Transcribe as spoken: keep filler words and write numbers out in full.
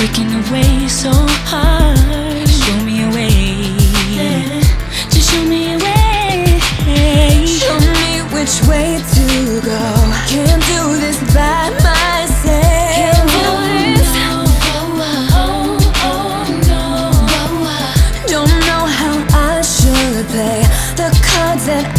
breaking away so hard. Show me a way, yeah. Just show me a way. Show me which way to go. Can't do this by myself. Can't do this. Oh, oh, no. Don't know how I should play the cards that